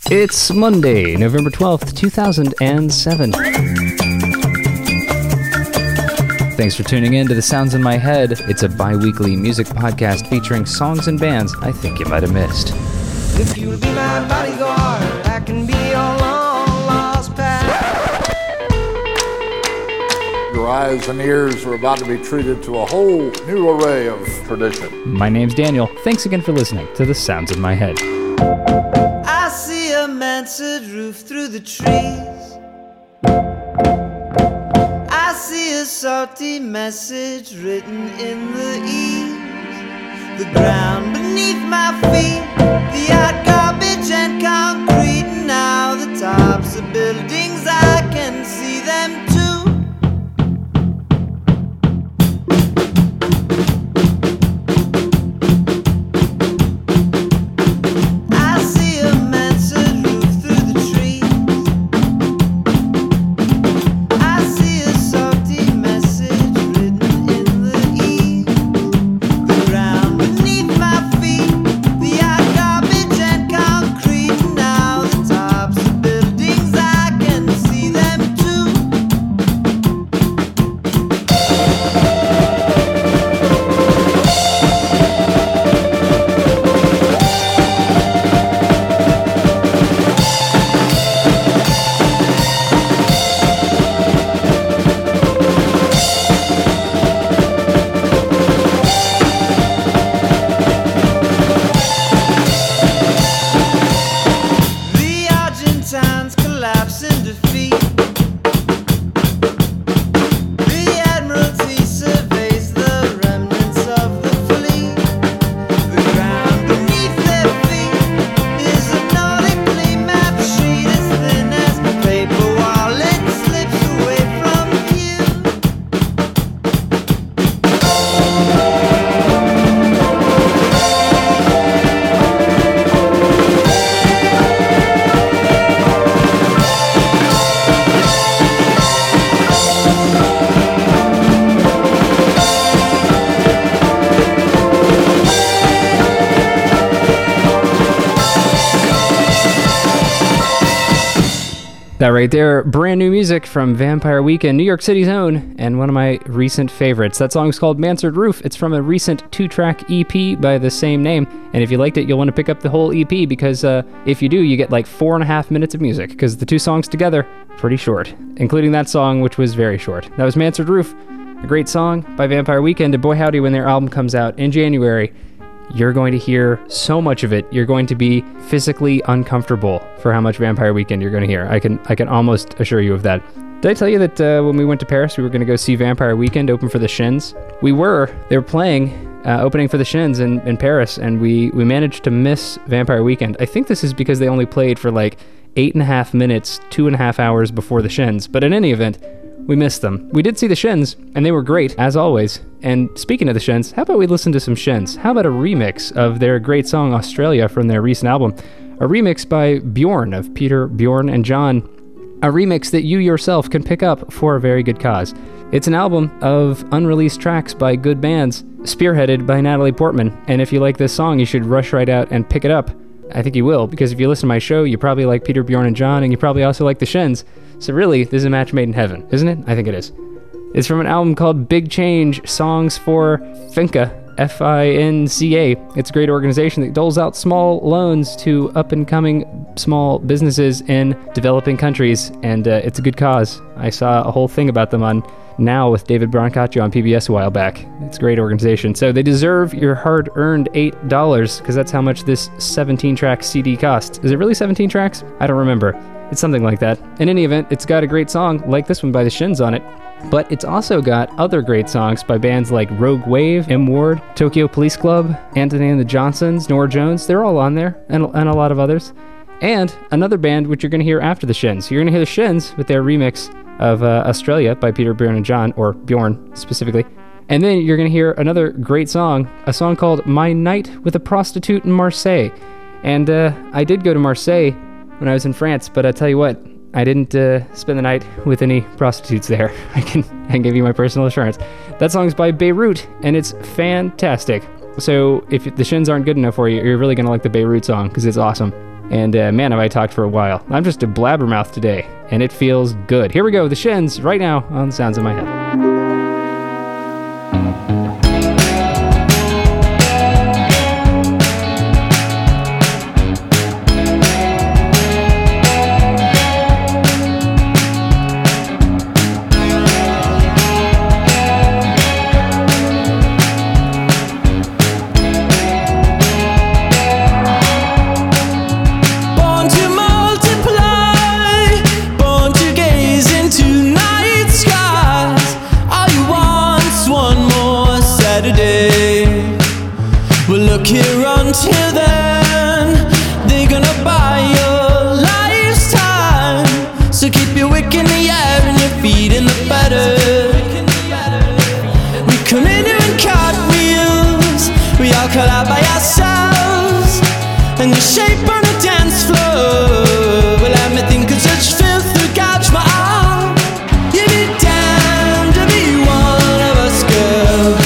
It's Monday, November 12th, 2007. Thanks for tuning in to The Sounds in My Head. It's a bi-weekly music podcast featuring songs and bands I think you might have missed. If you'll be my bodyguard, I can be your long-lost past. Your eyes and ears are about to be treated to a whole new array of tradition. My name's Daniel. Thanks again for listening to The Sounds in My Head. I see a mansard roof through the trees. I see a salty message written in the eaves. The ground beneath my feet, the hot garbage and concrete. Now the tops of buildings, I can see them too. That right there, brand new music from Vampire Weekend, New York City's own, and one of my recent favorites. That song is called Mansard Roof. It's from a recent 2-track EP by the same name, and if you liked it, you'll want to pick up the whole EP, because if you do, you get like 4.5 minutes of music, because the two songs together, pretty short, including that song, which was very short. That was Mansard Roof, a great song by Vampire Weekend, and boy howdy, when their album comes out in January, you're going to hear so much of it, you're going to be physically uncomfortable for how much Vampire Weekend you're going to hear. I can almost assure you of that. Did I tell you that when we went to Paris, we were going to go see Vampire Weekend open for the Shins? They were playing, opening for the Shins in Paris, and we managed to miss Vampire Weekend. I think this is because they only played for like 8.5 minutes, 2.5 hours before the Shins, but in any event, we missed them. We did see the Shins, and they were great, as always. And speaking of the Shins, how about we listen to some Shins? How about a remix of their great song, Australia, from their recent album? A remix by Bjorn of Peter, Bjorn, and John. A remix that you yourself can pick up for a very good cause. It's an album of unreleased tracks by good bands, spearheaded by Natalie Portman. And if you like this song, you should rush right out and pick it up. I think you will, because if you listen to my show, you probably like Peter, Bjorn, and John, and you probably also like the Shins. So really, this is a match made in heaven, isn't it? I think it is. It's from an album called Big Change, Songs for Finca, F-I-N-C-A. It's a great organization that doles out small loans to up-and-coming small businesses in developing countries, and it's a good cause. I saw a whole thing about them on Now with David Brancaccio on PBS a while back. It's a great organization. So they deserve your hard-earned $8, because that's how much this 17-track CD costs. Is it really 17 tracks? I don't remember. It's something like that. In any event, it's got a great song, like this one by the Shins on it. But it's also got other great songs by bands like Rogue Wave, M. Ward, Tokyo Police Club, Anthony and the Johnsons, Norah Jones. They're all on there, and a lot of others. And another band which you're going to hear after the Shins. You're going to hear the Shins with their remix of Australia by Peter, Bjorn, and John, or Bjorn specifically. And then you're going to hear another great song, a song called My Night with a Prostitute in Marseille. And I did go to Marseille when I was in France, but I tell you what, I didn't spend the night with any prostitutes there. I can give you my personal assurance. That song's by Beirut, and it's fantastic. So if the Shins aren't good enough for you, you're really going to like the Beirut song, because it's awesome. And man, have I talked for a while. I'm just a blabbermouth today, and it feels good. Here we go, The Shins, right now on Sounds in My Head. Until then, they're gonna buy your lifetime. So keep your wick in the air and your feet in the butter. We come in doing cartwheels, we all collide by ourselves, and the shape on the dance floor will have me thinking such filth to gouge my arm. You'd be damned to be one of us, girl.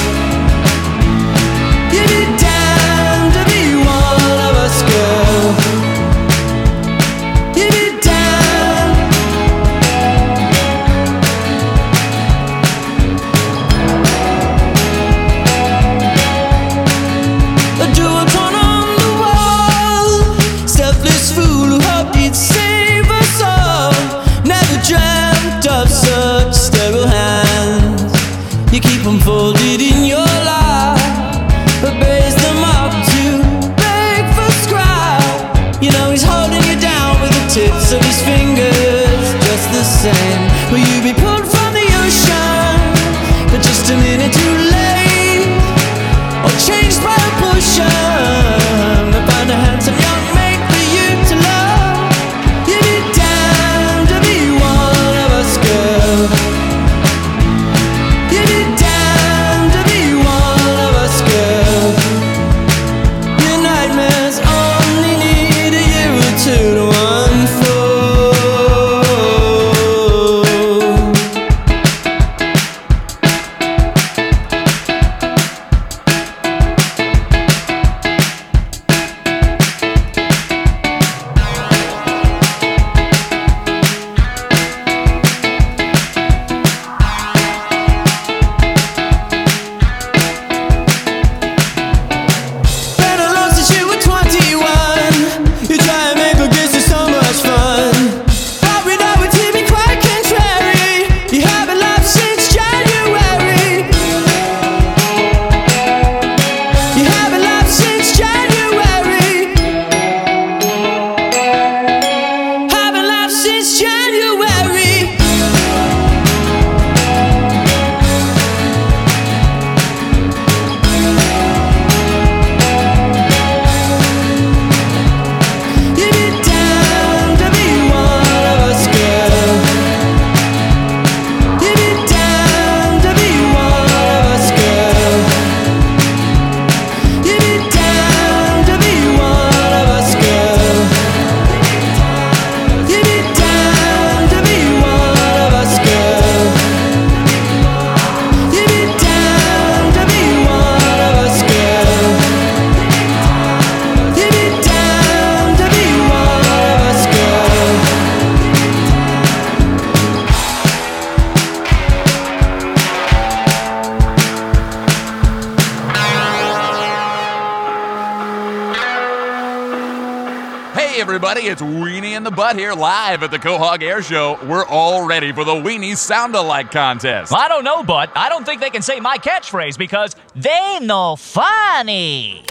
You'd be damned to be one of us, girl. You'd be damned. A jewel torn on the wall, selfless fool who hoped he'd save us all. Never dreamt of such sterile hands. You keep them folded in your lap, but raise them up to beg for scrap. You know he's holding you down with the tips of his fingers, just the same. Will you be pulled from the ocean, but just a minute too late, or changed by a potion, and find a handsome young mate for you to love? You'd be damned to be one of us, girl. You'd be damned to be one of us, girl. Your nightmares only need a year or two to unfold. Been alone since you were 21. You try and make a guess it's so much fun, but we know it to be quite contrary. You haven't laughed since January. You haven't laughed since January. Haven't laughed since January. You'd be damned to be one of us, girl. You'd be damned to be one of us, girl. You'd be damned to be one of us, girl. You'd be damned to be one of us, girl. You'd be damned to be one of us, girl. You'd be damned to be one of us, girl. Hey everybody, it's Weenie and the Butt here live at the Quahog Air Show. We're all ready for the Weenie Sound-Alike contest. I don't know, but I don't think they can say my catchphrase because they no funny.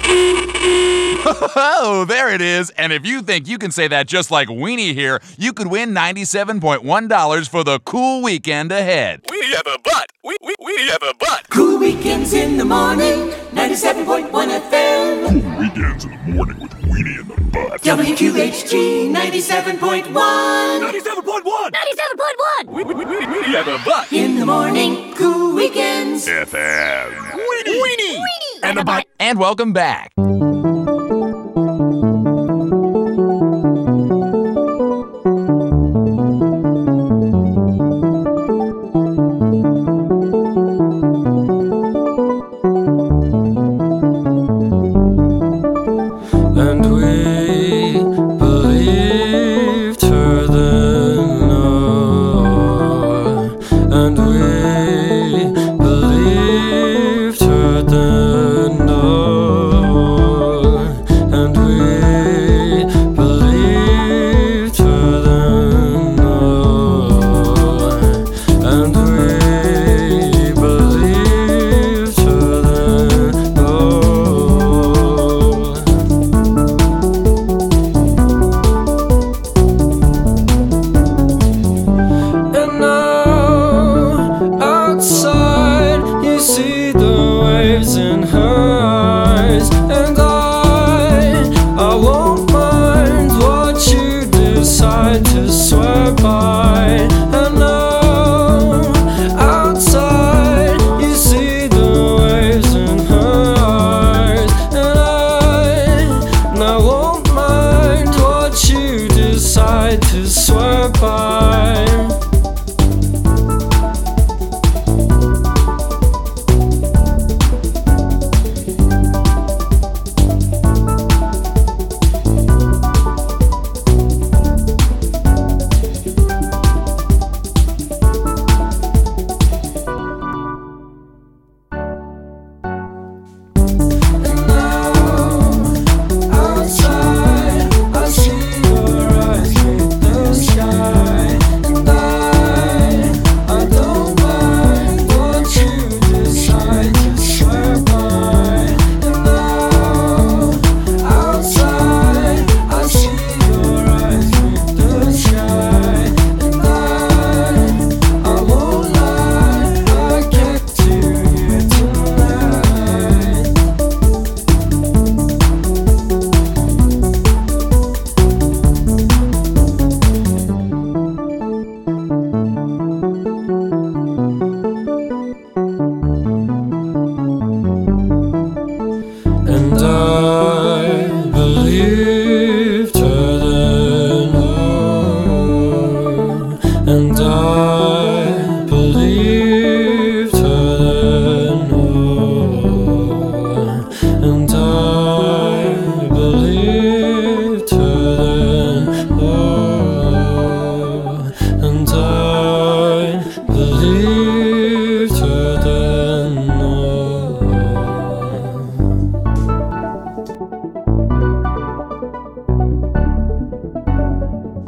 Oh, there it is. And if you think you can say that just like Weenie here, you could win $97.1 for the cool weekend ahead. Weenie have a butt. Weenie have a butt. Cool weekends in the morning, 97.1 FM. Weekends in the morning with Weenie and the Butt. WQHG 97.1. 97.1. 97.1. Weenie have a butt. In the morning, cool weekends. FM. Weenie. And the Butt. And welcome back. And we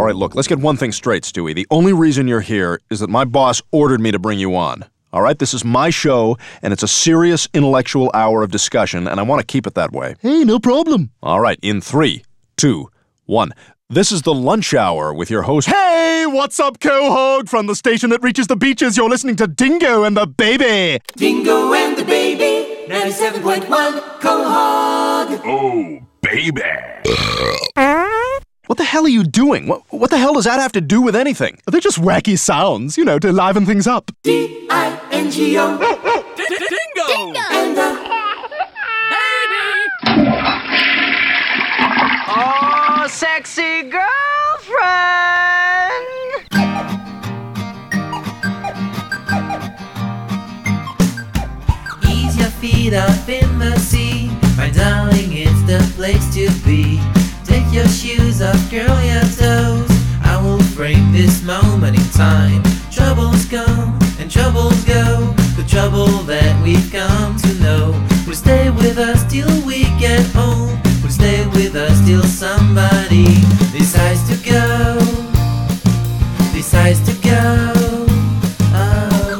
All right, look, let's get one thing straight, Stewie. The only reason you're here is that my boss ordered me to bring you on. All right, this is my show, and it's a serious intellectual hour of discussion, and I want to keep it that way. Hey, no problem. All right, in 3, 2, 1. This is the lunch hour with your host... Hey, what's up, Quahog? From the station that reaches the beaches, you're listening to Dingo and the Baby. Dingo and the Baby, 97.1 Quahog. Oh, baby. What the hell are you doing? What the hell does that have to do with anything? They're just wacky sounds, you know, to liven things up. D-I-N-G-O. Dingo! And the Baby! Oh, sexy girlfriend! Ease your feet up in the sea. My darling, it's the place to be. Take your shoes off, curl your toes. I will frame this moment in time. Troubles come and troubles go. The trouble that we've come to know will stay with us till we get home. Will stay with us till somebody decides to go. Decides to go. Oh.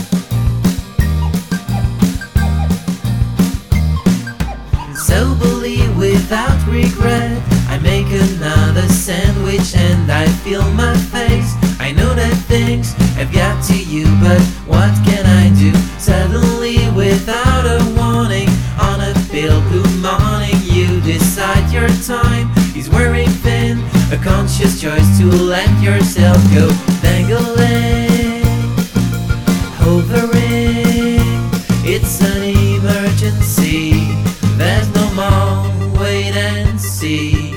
Soberly without regret, I make another sandwich and I feel my face. I know that things have got to you, but what can I do? Suddenly without a warning, on a pale blue morning, you decide your time is wearing thin. A conscious choice to let yourself go. Dangling, hovering, it's an emergency. There's no more wait and see.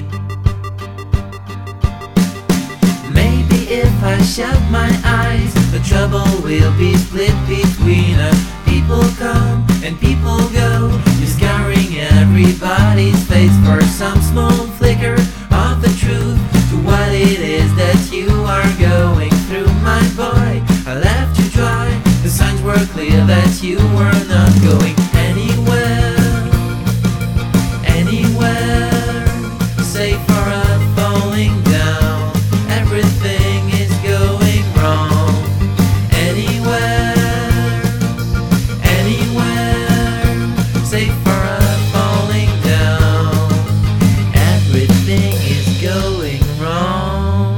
Maybe if I shut my eyes, the trouble will be split between us. People come and people go, discovering everybody's face for some small flicker of the truth to what it is that you are going through. My boy, I left you dry. The signs were clear that you were not going anywhere. Safe for a falling down. Everything is going wrong. Anywhere, safe for a falling down. Everything is going wrong.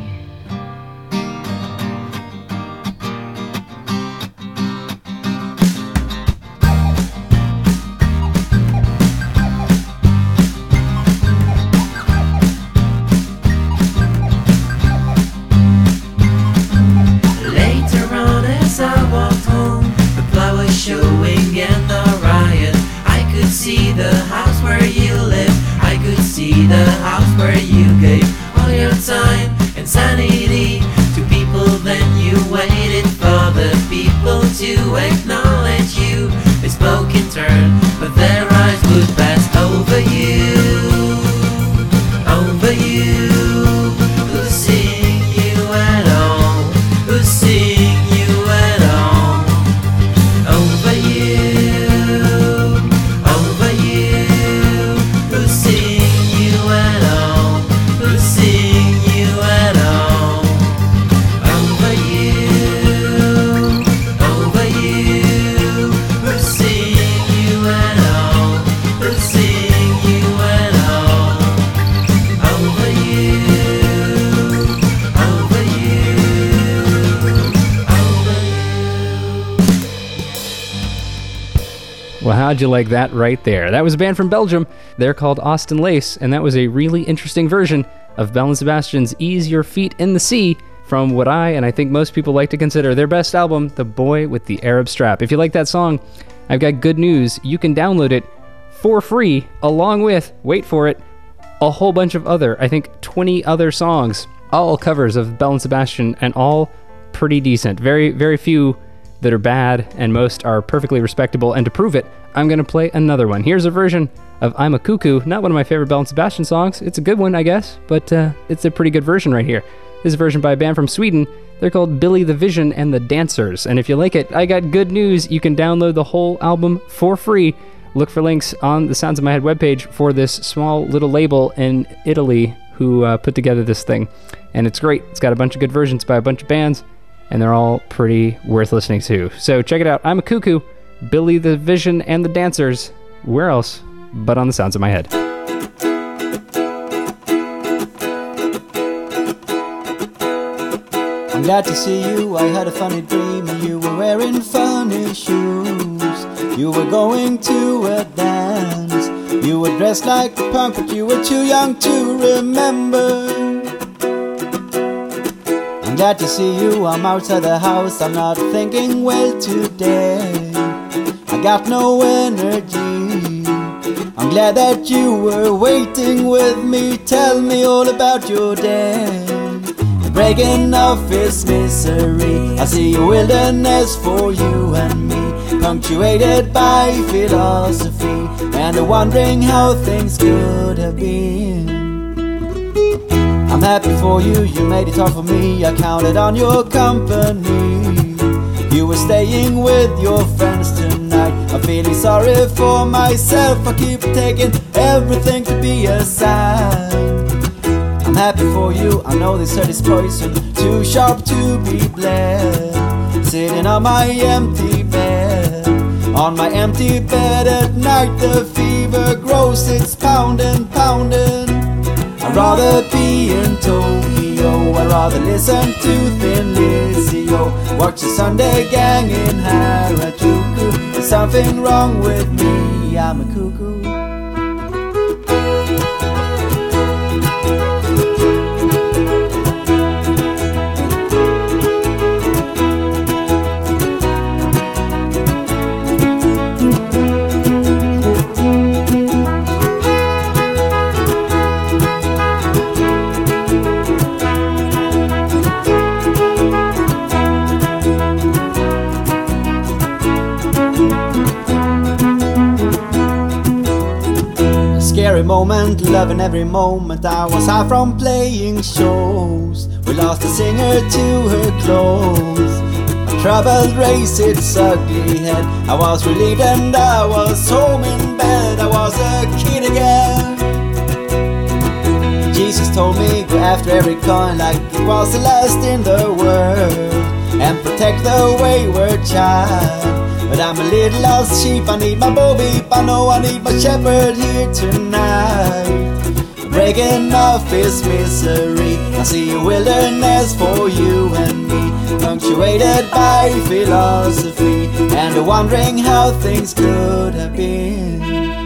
Showing and the riot. I could see the house where you live. I could see the house where you gave all your time and sanity to people. Then you waited for the people to acknowledge you. They spoke in turn, but their eyes would pass over you. Over you. Who's seeing you at all? Who's seeing you at all? Over you, who's seeing you at all? Who's seeing you at all? Over you, who's seeing you at all? Who's seeing you at all? Over you. Well, how'd you like that right there? That was a band from Belgium. They're called Austin Lace, and that was a really interesting version of Belle and Sebastian's Ease Your Feet in the Sea from what I think most people like to consider their best album, The Boy with the Arab Strap. If you like that song, I've got good news. You can download it for free, along with, wait for it, a whole bunch of other, I think 20 other songs, all covers of Belle and Sebastian, and all pretty decent. Very, very few that are bad, and most are perfectly respectable. And to prove it, I'm going to play another one. Here's a version of I'm a Cuckoo, not one of my favorite Belle and Sebastian songs. It's a good one, I guess, but it's a pretty good version right here. This is a version by a band from Sweden. They're called Billy the Vision and the Dancers, and if you like it, I got good news. You can download the whole album for free. Look for links on the Sounds of My Head webpage for this small little label in Italy who put together this thing. And it's great. It's got a bunch of good versions by a bunch of bands, and they're all pretty worth listening to. So check it out. I'm a Cuckoo, Billy the Vision and the Dancers. Where else but on the Sounds of My Head? I'm glad to see you. I had a funny dream and you were wearing funny shoes. You were going to a dance. You were dressed like a punk, but you were too young to remember. I'm glad to see you. I'm outside the house. I'm not thinking well today. I got no energy. I'm glad that you were waiting with me. Tell me all about your day. Breaking off is misery. I see a wilderness for you and me, punctuated by philosophy and wondering how things could have been. I'm happy for you, you made it hard for me. I counted on your company. You were staying with your friends tonight. I'm feeling sorry for myself. I keep taking everything to be a sign. I'm happy for you, I know this hurt is poison, too sharp to be bled. Sitting on my empty bed, on my empty bed at night, the fever grows, it's pounding, pounding. I'd rather be in Tokyo, I'd rather listen to Thin Lizzy, watch the Sunday Gang in Harajuku. There's something wrong with me, I'm a cuckoo. Scary moment, loving every moment. I was high from playing shows. We lost a singer to her clothes. A troubled race, its ugly head. I was relieved and I was home in bed. I was a kid again. Jesus told me, go after every coin like it was the last in the world, and protect the wayward child. But I'm a little lost sheep, I need my Bo Peep. I know I need my shepherd here tonight. Breaking off is misery. I see a wilderness for you and me, punctuated by philosophy and wondering how things could have been.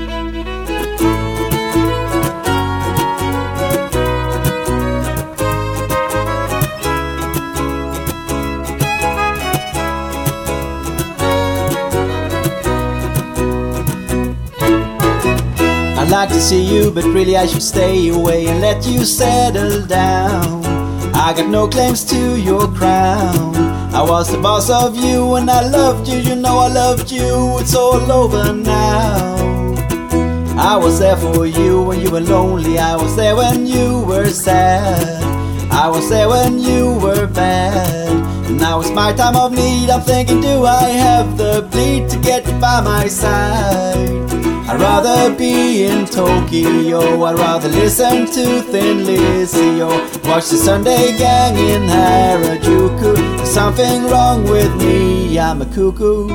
I'd like to see you, but really I should stay away and let you settle down. I got no claims to your crown. I was the boss of you and I loved you, you know I loved you. It's all over now. I was there for you when you were lonely. I was there when you were sad. I was there when you were bad. Now it's my time of need. I'm thinking, do I have the bleed to get you by my side? I'd rather be in Tokyo, I'd rather listen to Thin Lizzy, watch the Sunday Gang in Harajuku. There's something wrong with me, I'm a cuckoo.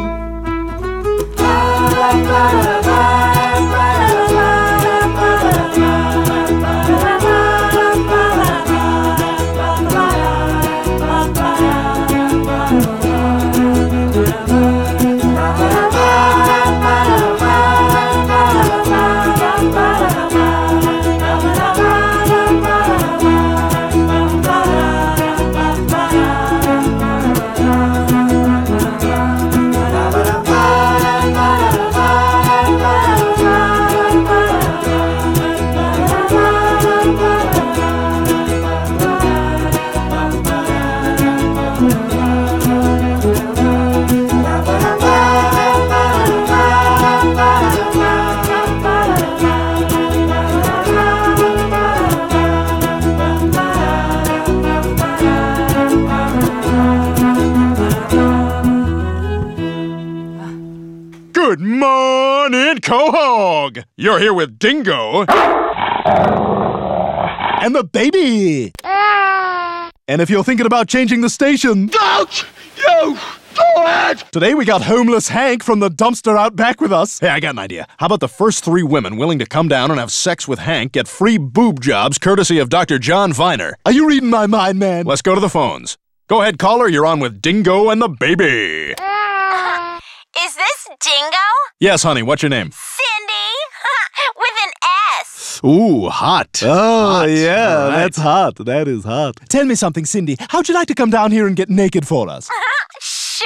Good morning, Quahog! You're here with Dingo. and the baby. And if you're thinking about changing the station, Don't you do it! today we got homeless Hank from the dumpster out back with us. Hey, I got an idea. How about the first 3 women willing to come down and have sex with Hank get free boob jobs courtesy of Dr. John Viner? Are you reading my mind, man? Let's go to the phones. Go ahead, caller. You're on with Dingo and the baby. Is this Dingo? Yes, honey, what's your name? Cindy? With an S. Ooh, hot. Oh, Hot. yeah, All right. that's hot. That is hot. Tell me something, Cindy. How'd you like to come down here and get naked for us? Sure.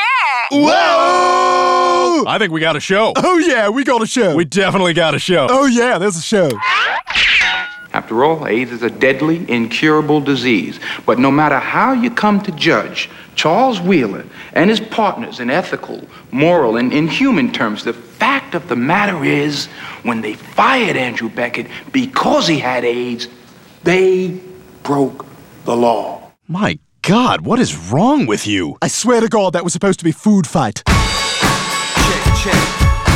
Whoa! I think we got a show. Oh, yeah, we got a show. We definitely got a show. Oh, yeah, there's a show. After all, AIDS is a deadly, incurable disease. But no matter how you come to judge Charles Wheeler and his partners in ethical, moral, and inhuman terms, the fact of the matter is, when they fired Andrew Beckett because he had AIDS, they broke the law. My God, what is wrong with you? I swear to God, that was supposed to be food fight. Check, check.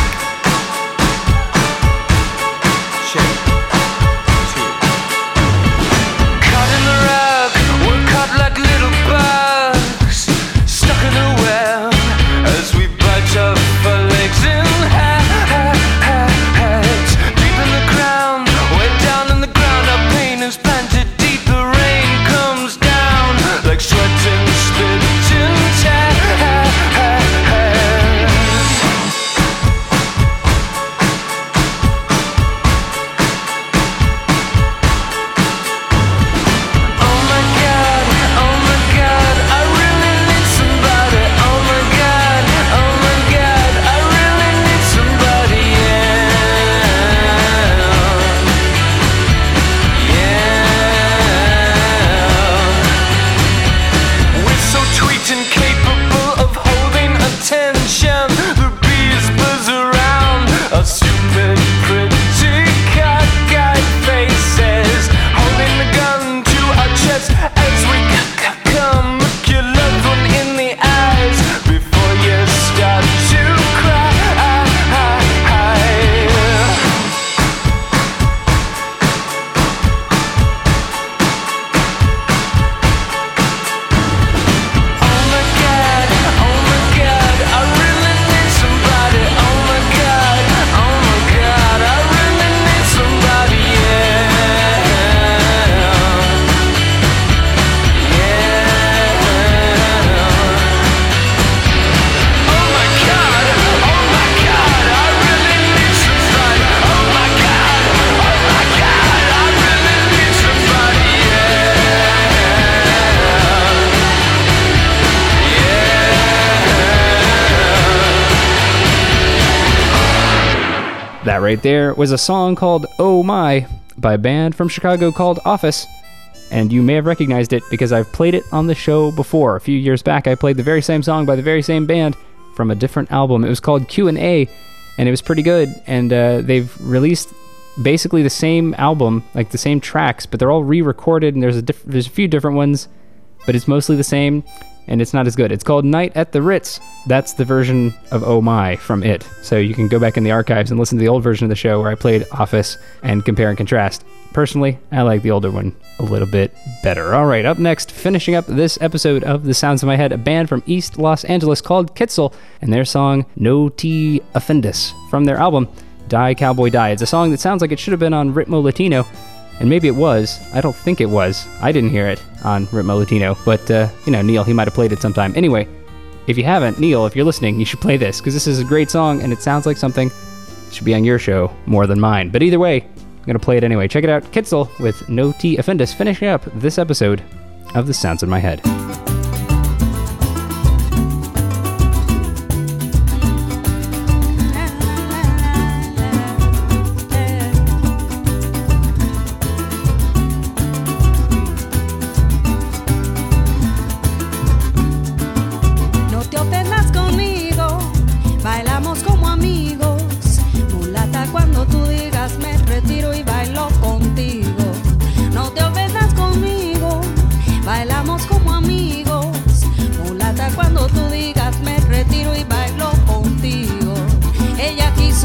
That right there was a song called Oh My by a band from Chicago called Office. And you may have recognized it because I've played it on the show before. A few years back, I played the very same song by the very same band from a different album. It was called Q&A, and it was pretty good. And they've released basically the same album, like the same tracks, but they're all re-recorded, and there's a few different ones, but it's mostly the same, and it's not as good. It's called Night at the Ritz. That's the version of Oh My from it. So you can go back in the archives and listen to the old version of the show where I played Office and compare and contrast. Personally, I like the older one a little bit better. All right, up next, finishing up this episode of The Sounds of My Head, a band from East Los Angeles called Kitzel, and their song No Te Offendus from their album Die Cowboy Die. It's a song that sounds like it should have been on Ritmo Latino, and maybe it was. I don't think it was. I didn't hear it on Ritmo Latino, but, Neil, he might have played it sometime. Anyway, if you haven't, Neil, if you're listening, you should play this, because this is a great song, and it sounds like something that should be on your show more than mine. But either way, I'm going to play it anyway. Check it out, Kitzel with No Te Offendus, finishing up this episode of The Sounds in My Head.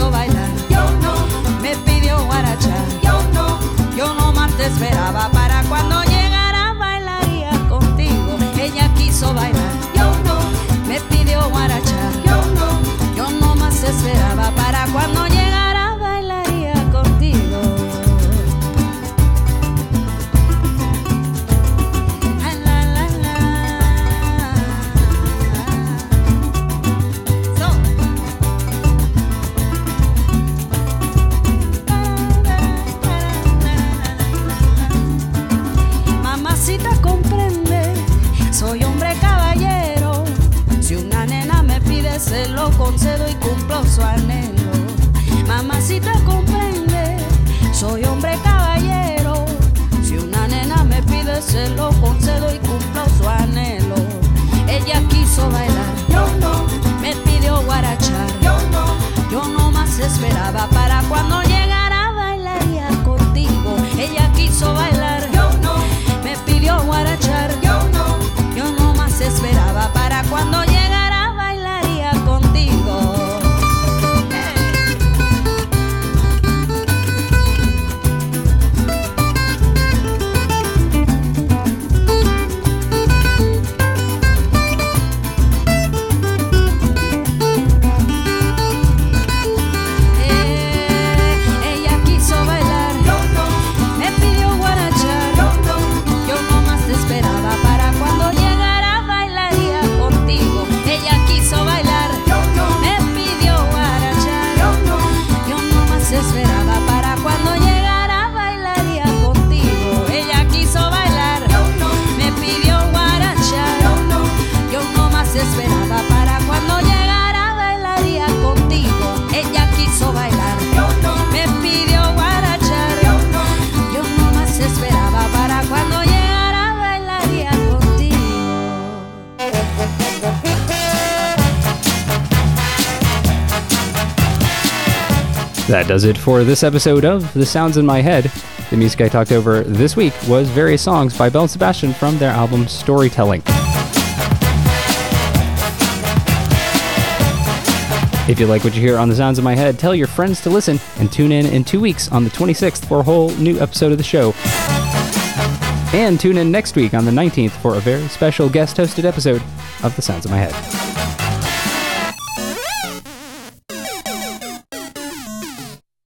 Esperaba para lo concedo y cumplo su anhelo. Mamacita comprende, soy hombre caballero. Si una nena me pide, se lo concedo y cumplo su anhelo. Ella quiso bailar, yo no. Me pidió guarachar, yo no. Yo no más esperaba para cuando llegara bailaría contigo. Ella quiso bailar, yo no. Me pidió guarachar, yo no. Yo no más esperaba para cuando llegara bailaría contigo. Esperaba para cuando llegara bailaría contigo. Ella quiso bailar, yo no. Me pidió guarachar, yo no. Yo no más esperaba para cuando llegara bailaría contigo. That does it for this episode of The Sounds in My Head. The music I talked over this week was various songs by Belle and Sebastian from their album Storytelling. If you like what you hear on The Sounds in My Head, tell your friends to listen and tune in 2 weeks on the 26th for a whole new episode of the show. And tune in next week on the 19th for a very special guest-hosted episode of The Sounds in My Head.